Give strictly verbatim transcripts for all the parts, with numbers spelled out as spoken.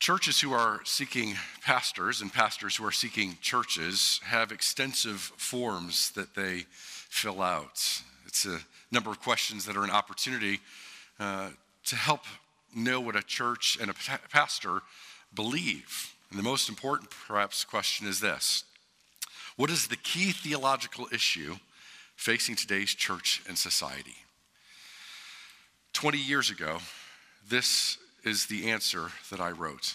Churches who are seeking pastors and pastors who are seeking churches have extensive forms that they fill out. It's a number of questions that are an opportunity uh, to help know what a church and a pastor believe. And the most important, perhaps, question is this: what is the key theological issue facing today's church and society? twenty years ago, this is the answer that I wrote.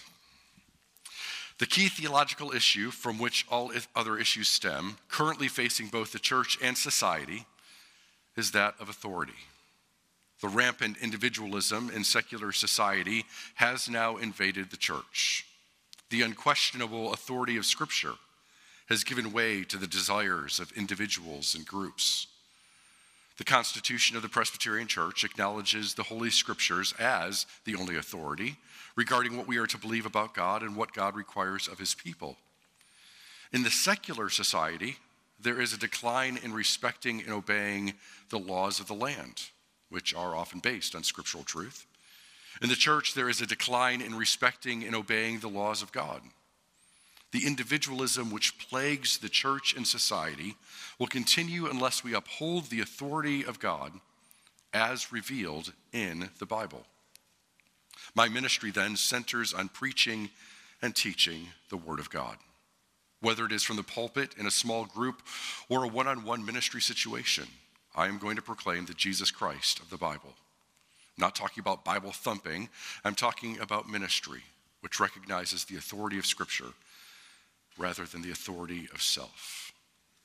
The key theological issue from which all other issues stem, currently facing both the church and society, is that of authority. The rampant individualism in secular society has now invaded the church. The unquestionable authority of Scripture has given way to the desires of individuals and groups. The Constitution of the Presbyterian Church acknowledges the Holy Scriptures as the only authority regarding what we are to believe about God and what God requires of his people. In the secular society, there is a decline in respecting and obeying the laws of the land, which are often based on scriptural truth. In the church, there is a decline in respecting and obeying the laws of God. The individualism which plagues the church and society will continue unless we uphold the authority of God as revealed in the Bible. My ministry then centers on preaching and teaching the Word of God. Whether it is from the pulpit in a small group or a one-on-one ministry situation, I am going to proclaim the Jesus Christ of the Bible. I'm not talking about Bible thumping. I'm talking about ministry, which recognizes the authority of Scripture rather than the authority of self.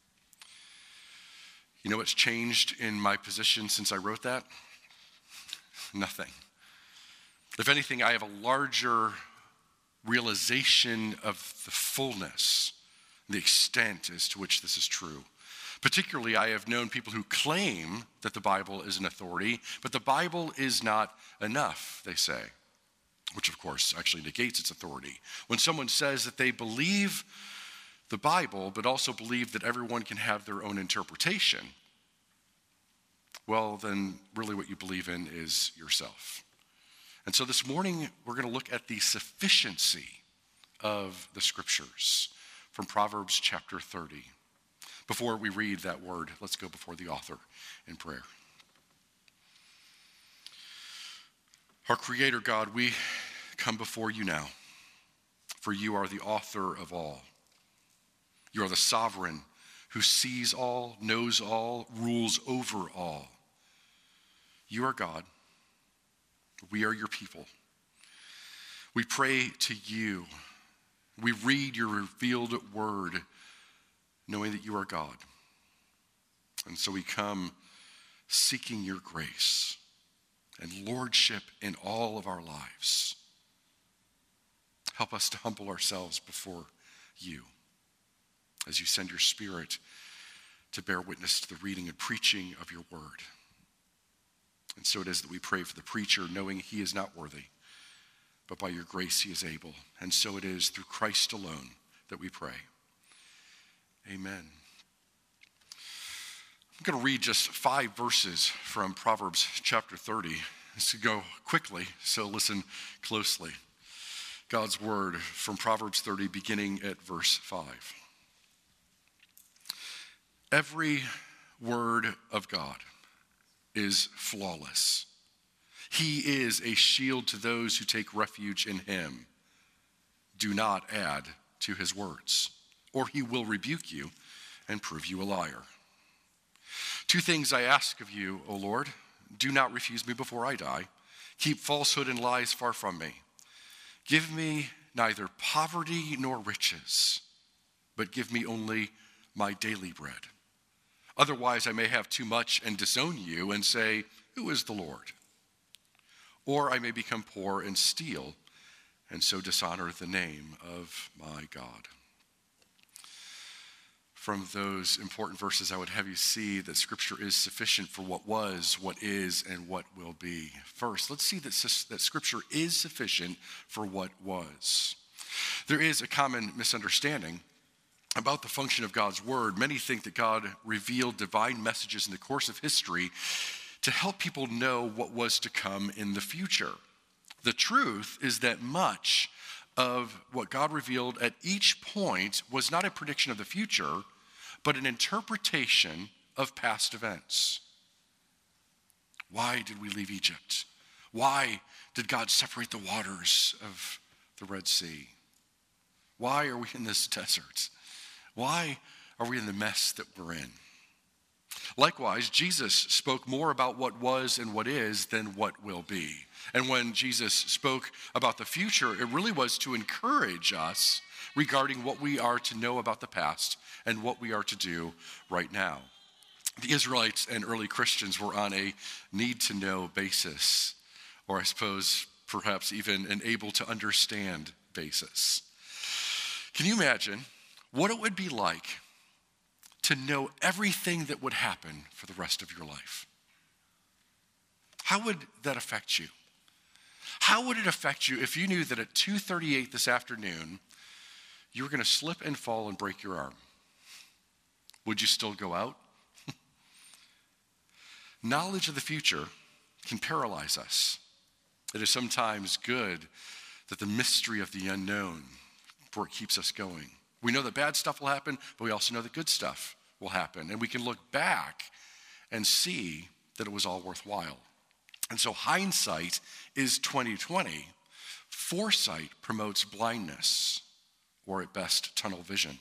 You know what's changed in my position since I wrote that? Nothing. If anything, I have a larger realization of the fullness, the extent as to which this is true. Particularly, I have known people who claim that the Bible is an authority, but the Bible is not enough, they say, which of course actually negates its authority. When someone says that they believe the Bible, but also believe that everyone can have their own interpretation, well, then really what you believe in is yourself. And so this morning, we're going to look at the sufficiency of the Scriptures from Proverbs chapter thirty. Before we read that word, let's go before the author in prayer. Our Creator God, we come before you now, for you are the author of all. You are the sovereign who sees all, knows all, rules over all. You are God. We are your people. We pray to you. We read your revealed word, knowing that you are God. And so we come seeking your grace and lordship in all of our lives. Help us to humble ourselves before you as you send your Spirit to bear witness to the reading and preaching of your word. And so it is that we pray for the preacher, knowing he is not worthy, but by your grace he is able. And so it is through Christ alone that we pray. Amen. I'm going to read just five verses from Proverbs chapter thirty. This will go quickly, so listen closely. God's word from Proverbs thirty, beginning at verse five. Every word of God is flawless. He is a shield to those who take refuge in him. Do not add to his words, or he will rebuke you and prove you a liar. Two things I ask of you, O Lord. Do not refuse me before I die. Keep falsehood and lies far from me. Give me neither poverty nor riches, but give me only my daily bread. Otherwise, I may have too much and disown you and say, who is the Lord? Or I may become poor and steal, and so dishonor the name of my God. From those important verses, I would have you see that Scripture is sufficient for what was, what is, and what will be. First, let's see that, that Scripture is sufficient for what was. There is a common misunderstanding about the function of God's word. Many think that God revealed divine messages in the course of history to help people know what was to come in the future. The truth is that much of what God revealed at each point was not a prediction of the future, but an interpretation of past events. Why did we leave Egypt? Why did God separate the waters of the Red Sea? Why are we in this desert? Why are we in the mess that we're in? Likewise, Jesus spoke more about what was and what is than what will be. And when Jesus spoke about the future, it really was to encourage us regarding what we are to know about the past and what we are to do right now. The Israelites and early Christians were on a need-to-know basis, or I suppose perhaps even an able-to-understand basis. Can you imagine what it would be like to know everything that would happen for the rest of your life? How would that affect you? How would it affect you if you knew that at two thirty-eight this afternoon, you were going to slip and fall and break your arm? Would you still go out? Knowledge of the future can paralyze us. It is sometimes good that the mystery of the unknown, for it keeps us going. We know that bad stuff will happen, but we also know that good stuff will happen. And we can look back and see that it was all worthwhile. And so hindsight is twenty twenty. Foresight promotes blindness, or at best, tunnel vision.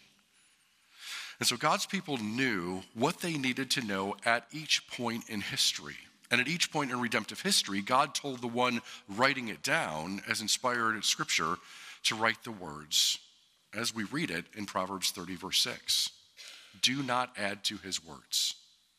And so God's people knew what they needed to know at each point in history. And at each point in redemptive history, God told the one writing it down as inspired scripture to write the words as we read it in Proverbs thirty, verse six. Do not add to his words.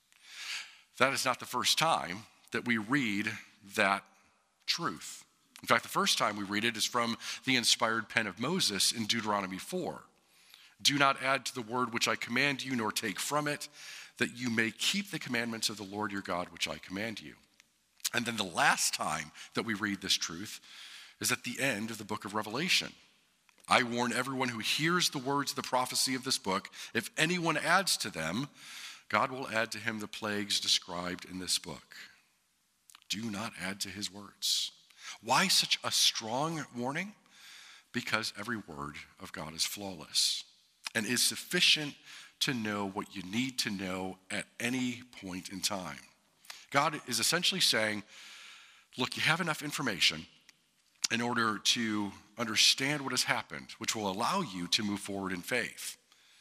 That is not the first time that we read that truth. In fact, the first time we read it is from the inspired pen of Moses in Deuteronomy four. Do not add to the word which I command you, nor take from it, that you may keep the commandments of the Lord your God, which I command you. And then the last time that we read this truth is at the end of the book of Revelation. I warn everyone who hears the words of the prophecy of this book, if anyone adds to them, God will add to him the plagues described in this book. Do not add to his words. Why such a strong warning? Because every word of God is flawless and is sufficient to know what you need to know at any point in time. God is essentially saying, look, you have enough information in order to understand what has happened, which will allow you to move forward in faith.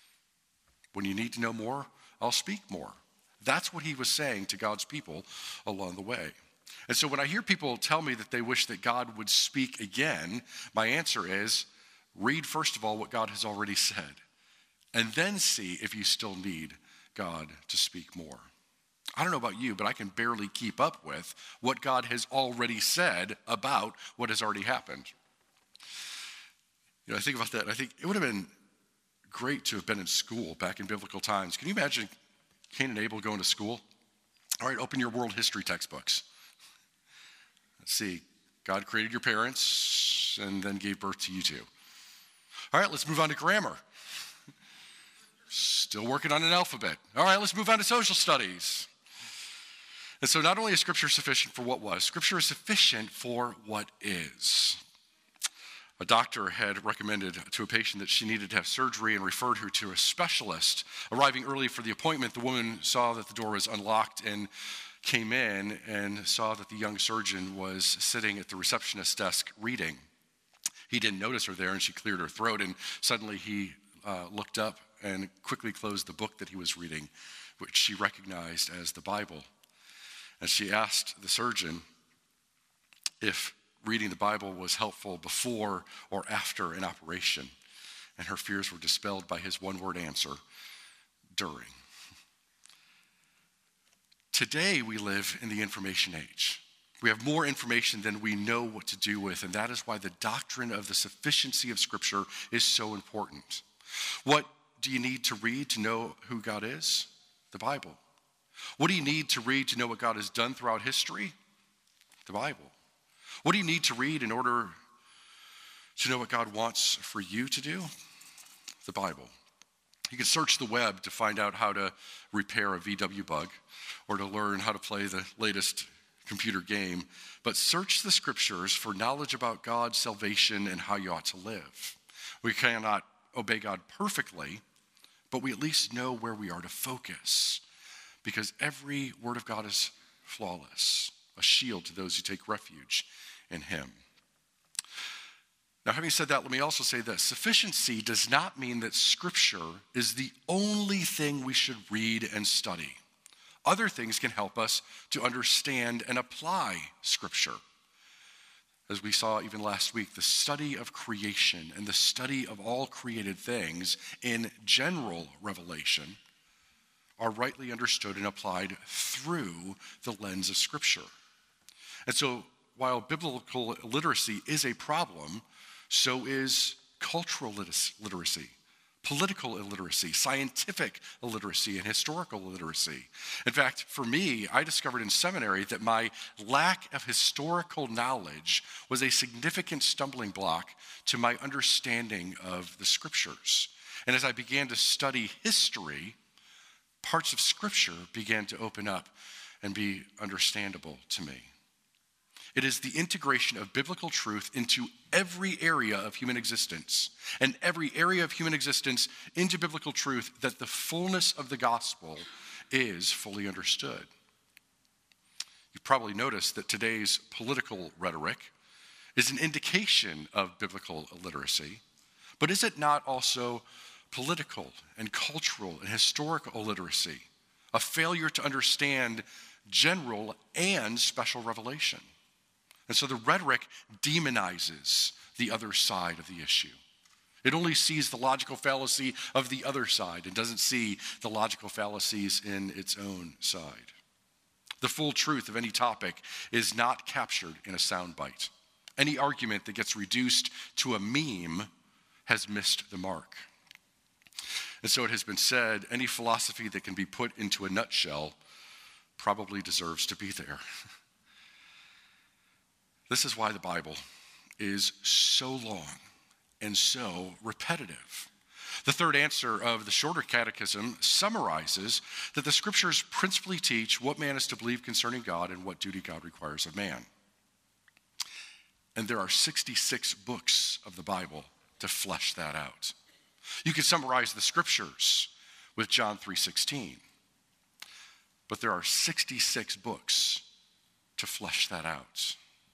When you need to know more, I'll speak more. That's what he was saying to God's people along the way. And so when I hear people tell me that they wish that God would speak again, my answer is, read first of all what God has already said, and then see if you still need God to speak more. I don't know about you, but I can barely keep up with what God has already said about what has already happened. You know, I think about that, and I think it would have been great to have been in school back in biblical times. Can you imagine Cain and Abel going to school? All right, open your world history textbooks. Let's see, God created your parents and then gave birth to you two. All right, let's move on to grammar. Still working on an alphabet. All right, let's move on to social studies. And so not only is Scripture sufficient for what was, Scripture is sufficient for what is. A doctor had recommended to a patient that she needed to have surgery and referred her to a specialist. Arriving early for the appointment, the woman saw that the door was unlocked and came in and saw that the young surgeon was sitting at the receptionist's desk reading. He didn't notice her there, and she cleared her throat, and suddenly he uh, looked up and quickly closed the book that he was reading, which she recognized as the Bible. And she asked the surgeon if reading the Bible was helpful before or after an operation, and her fears were dispelled by his one-word answer, during. Today, we live in the information age. We have more information than we know what to do with, and that is why the doctrine of the sufficiency of Scripture is so important. What do you need to read to know who God is? The Bible. What do you need to read to know what God has done throughout history? The Bible. What do you need to read in order to know what God wants for you to do? The Bible. You can search the web to find out how to repair a V W bug or to learn how to play the latest computer game, but search the scriptures for knowledge about God's salvation and how you ought to live. We cannot obey God perfectly, but we at least know where we are to focus, because every word of God is flawless, a shield to those who take refuge in him. Now, having said that, let me also say this. Sufficiency does not mean that Scripture is the only thing we should read and study. Other things can help us to understand and apply Scripture. As we saw even last week, the study of creation and the study of all created things in general revelation are rightly understood and applied through the lens of Scripture. And so, while biblical illiteracy is a problem, so is cultural literacy, political illiteracy, scientific illiteracy, and historical illiteracy. In fact, for me, I discovered in seminary that my lack of historical knowledge was a significant stumbling block to my understanding of the Scriptures. And as I began to study history, parts of Scripture began to open up and be understandable to me. It is the integration of biblical truth into every area of human existence, and every area of human existence into biblical truth, that the fullness of the gospel is fully understood. You've probably noticed that today's political rhetoric is an indication of biblical illiteracy, but is it not also political and cultural and historical illiteracy, a failure to understand general and special revelation? And so the rhetoric demonizes the other side of the issue. It only sees the logical fallacy of the other side and doesn't see the logical fallacies in its own side. The full truth of any topic is not captured in a soundbite. Any argument that gets reduced to a meme has missed the mark. And so it has been said, any philosophy that can be put into a nutshell probably deserves to be there. This is why the Bible is so long and so repetitive. The third answer of the shorter catechism summarizes that the Scriptures principally teach what man is to believe concerning God and what duty God requires of man. And there are sixty-six books of the Bible to flesh that out. You can summarize the Scriptures with John three sixteen, but there are sixty-six books to flesh that out.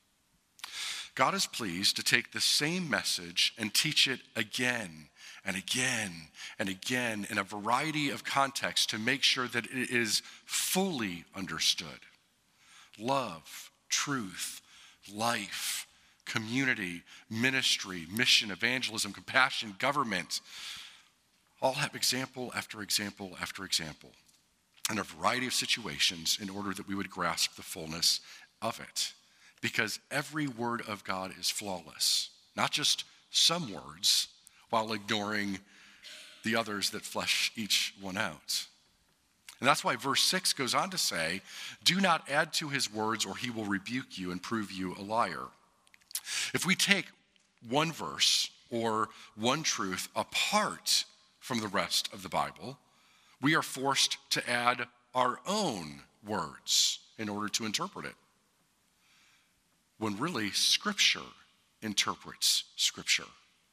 God is pleased to take the same message and teach it again and again and again in a variety of contexts to make sure that it is fully understood. Love, truth, life, community, ministry, mission, evangelism, compassion, government, all have example after example after example in a variety of situations in order that we would grasp the fullness of it. Because every word of God is flawless, not just some words, while ignoring the others that flesh each one out. And that's why verse six goes on to say, do not add to his words or he will rebuke you and prove you a liar. If we take one verse or one truth apart from the rest of the Bible, we are forced to add our own words in order to interpret it. When really Scripture interprets Scripture.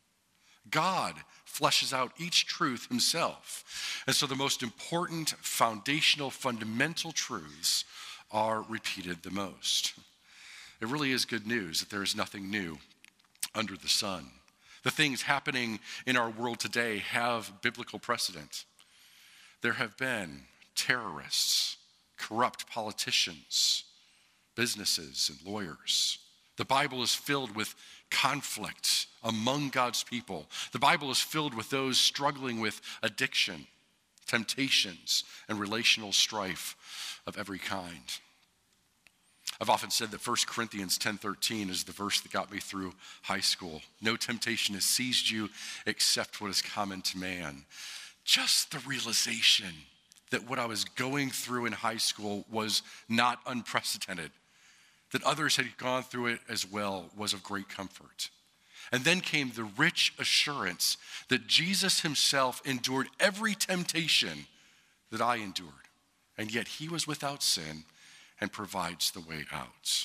God fleshes out each truth himself. And so the most important, foundational, fundamental truths are repeated the most. It really is good news that there is nothing new under the sun. The things happening in our world today have biblical precedent. There have been terrorists, corrupt politicians, businesses and lawyers. The Bible is filled with conflict among God's people. The Bible is filled with those struggling with addiction, temptations, and relational strife of every kind. I've often said that First Corinthians ten thirteen is the verse that got me through high school. No temptation has seized you except what is common to man. Just the realization that what I was going through in high school was not unprecedented, that others had gone through it as well, was of great comfort. And then came the rich assurance that Jesus himself endured every temptation that I endured, and yet he was without sin, and provides the way out.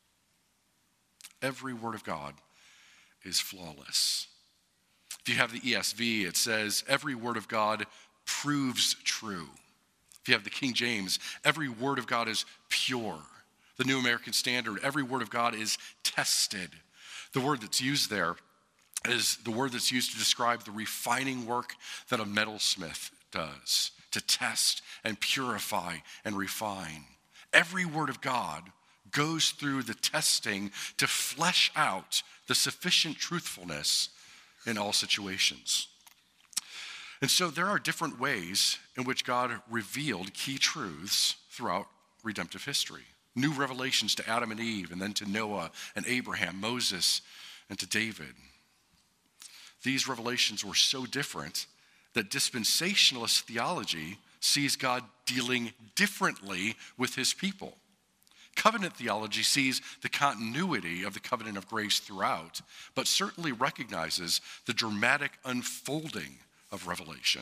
Every word of God is flawless. If you have the E S V, it says, every word of God proves true. If you have the King James, every word of God is pure. The New American Standard, every word of God is tested. The word that's used there is the word that's used to describe the refining work that a metalsmith does, to test and purify and refine. Every word of God goes through the testing to flesh out the sufficient truthfulness in all situations. And so there are different ways in which God revealed key truths throughout redemptive history. New revelations to Adam and Eve, and then to Noah and Abraham, Moses, and to David. These revelations were so different that dispensationalist theology sees God dealing differently with his people. Covenant theology sees the continuity of the covenant of grace throughout, but certainly recognizes the dramatic unfolding of revelation.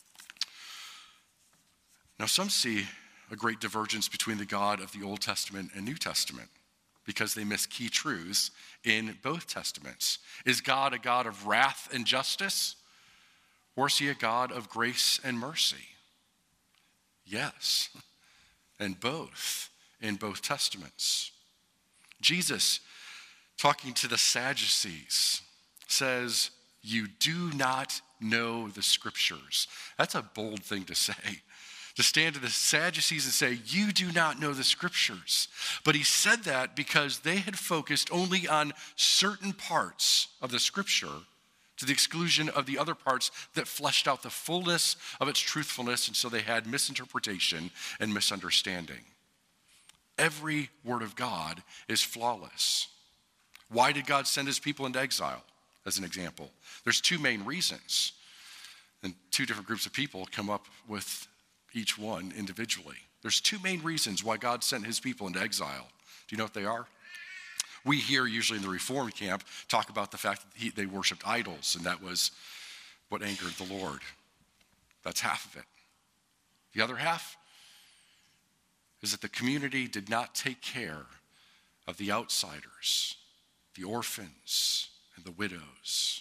Now, some see a great divergence between the God of the Old Testament and New Testament because they miss key truths in both testaments. Is God a God of wrath and justice, or is he a God of grace and mercy? Yes, and both in both testaments. Jesus, talking to the Sadducees, says, you do not know the scriptures. That's a bold thing to say. To stand to the Sadducees and say, you do not know the scriptures. But he said that because they had focused only on certain parts of the scripture to the exclusion of the other parts that fleshed out the fullness of its truthfulness, and so they had misinterpretation and misunderstanding. Every word of God is flawless. Why did God send his people into exile, as an example? There's two main reasons, and two different groups of people come up with each one individually. There's two main reasons why God sent his people into exile. Do you know what they are? We hear usually in the Reformed camp talk about the fact that he, they worshiped idols, and that was what angered the Lord. That's half of it. The other half is that the community did not take care of the outsiders, the orphans, and the widows.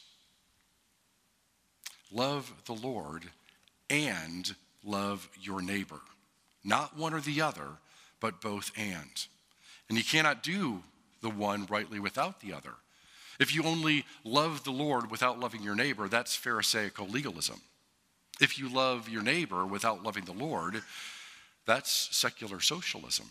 Love the Lord and love your neighbor. Not one or the other, but both and. And you cannot do the one rightly without the other. If you only love the Lord without loving your neighbor, that's Pharisaical legalism. If you love your neighbor without loving the Lord, that's secular socialism.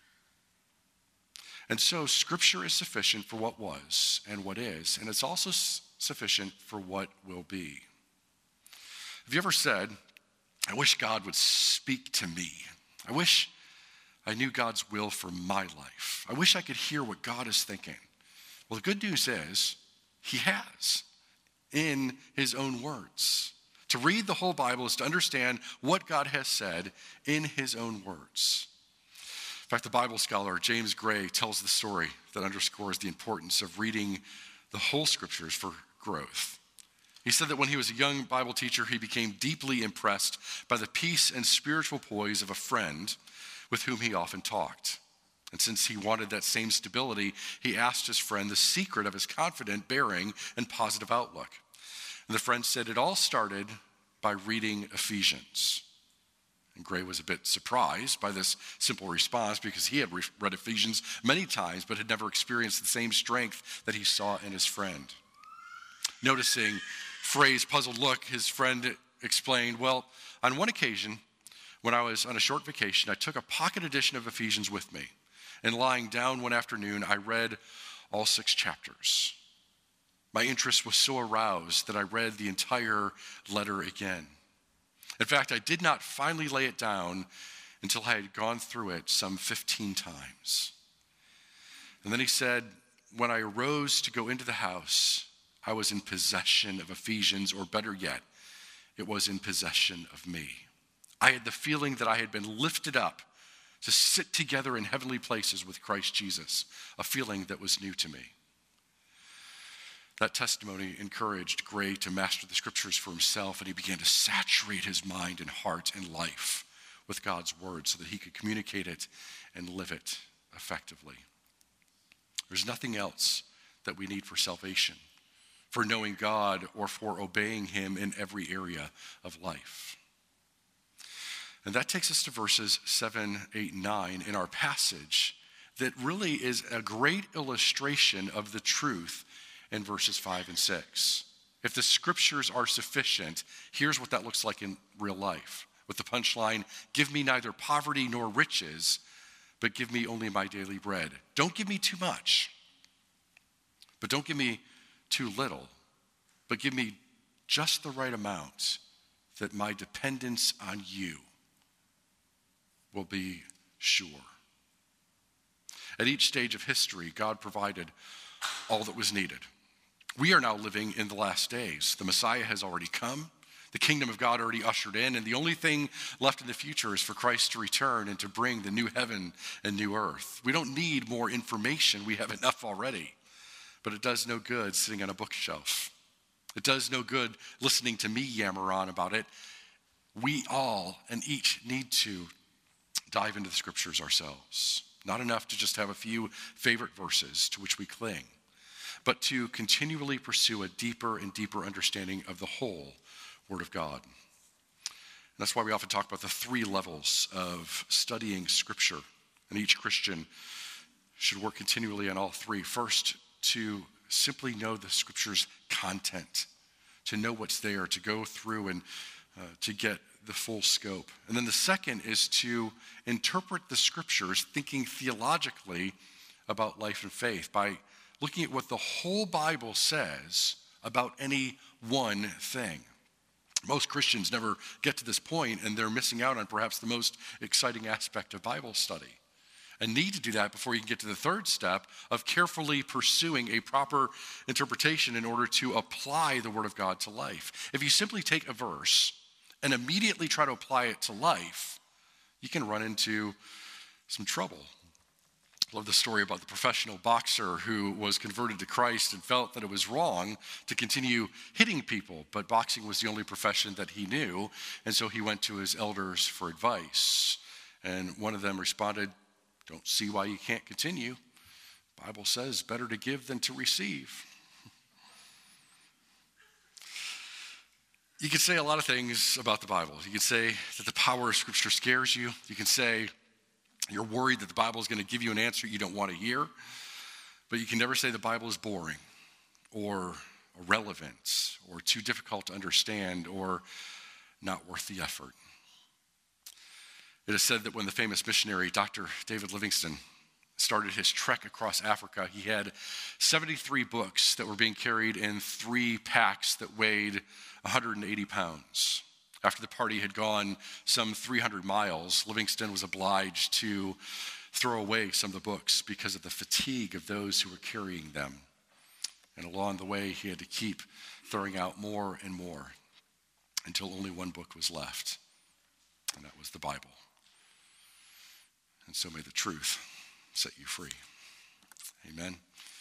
And so Scripture is sufficient for what was and what is, and it's also s- sufficient for what will be. Have you ever said, I wish God would speak to me. I wish I knew God's will for my life. I wish I could hear what God is thinking. Well, the good news is he has in his own words. To read the whole Bible is to understand what God has said in his own words. In fact, the Bible scholar James Gray tells the story that underscores the importance of reading the whole scriptures for growth. He said that when he was a young Bible teacher, he became deeply impressed by the peace and spiritual poise of a friend with whom he often talked. And since he wanted that same stability, he asked his friend the secret of his confident bearing and positive outlook. And the friend said it all started by reading Ephesians. And Gray was a bit surprised by this simple response because he had re- read Ephesians many times but had never experienced the same strength that he saw in his friend. Noticing Frey's puzzled look, his friend explained, well, on one occasion, when I was on a short vacation, I took a pocket edition of Ephesians with me. And lying down one afternoon, I read all six chapters. My interest was so aroused that I read the entire letter again. In fact, I did not finally lay it down until I had gone through it some fifteen times. And then he said, when I arose to go into the house, I was in possession of Ephesians, or better yet, it was in possession of me. I had the feeling that I had been lifted up to sit together in heavenly places with Christ Jesus, a feeling that was new to me. That testimony encouraged Gray to master the scriptures for himself, and he began to saturate his mind and heart and life with God's word so that he could communicate it and live it effectively. There's nothing else that we need for salvation, for knowing God, or for obeying him in every area of life. And that takes us to verses seven, eight, nine in our passage that really is a great illustration of the truth in verses five and six. If the scriptures are sufficient, here's what that looks like in real life. With the punchline, give me neither poverty nor riches, but give me only my daily bread. Don't give me too much, but don't give me too little, but give me just the right amount that my dependence on you will be sure. At each stage of history, God provided all that was needed. We are now living in the last days. The Messiah has already come. The kingdom of God already ushered in, and the only thing left in the future is for Christ to return and to bring the new heaven and new earth. We don't need more information. We have enough already. But it does no good sitting on a bookshelf. It does no good listening to me yammer on about it. We all and each need to dive into the scriptures ourselves. Not enough to just have a few favorite verses to which we cling, but to continually pursue a deeper and deeper understanding of the whole Word of God. And that's why we often talk about the three levels of studying Scripture. And each Christian should work continually on all three. First, to simply know the Scripture's content, to know what's there, to go through and uh, to get the full scope. And then the second is to interpret the Scriptures, thinking theologically about life and faith by looking at what the whole Bible says about any one thing. Most Christians never get to this point, and they're missing out on perhaps the most exciting aspect of Bible study. And need to do that before you can get to the third step of carefully pursuing a proper interpretation in order to apply the Word of God to life. If you simply take a verse and immediately try to apply it to life, you can run into some trouble. I love the story about the professional boxer who was converted to Christ and felt that it was wrong to continue hitting people, but boxing was the only profession that he knew, and so he went to his elders for advice. And one of them responded, "Don't see why you can't continue. The Bible says better to give than to receive." You can say a lot of things about the Bible. You can say that the power of Scripture scares you. You can say you're worried that the Bible is going to give you an answer you don't want to hear. But you can never say the Bible is boring or irrelevant or too difficult to understand or not worth the effort. It is said that when the famous missionary Doctor David Livingstone started his trek across Africa, he had seventy-three books that were being carried in three packs that weighed one hundred eighty pounds. After the party had gone some three hundred miles, Livingstone was obliged to throw away some of the books because of the fatigue of those who were carrying them. And along the way, he had to keep throwing out more and more until only one book was left, and that was the Bible. And so may the truth set you free. Amen.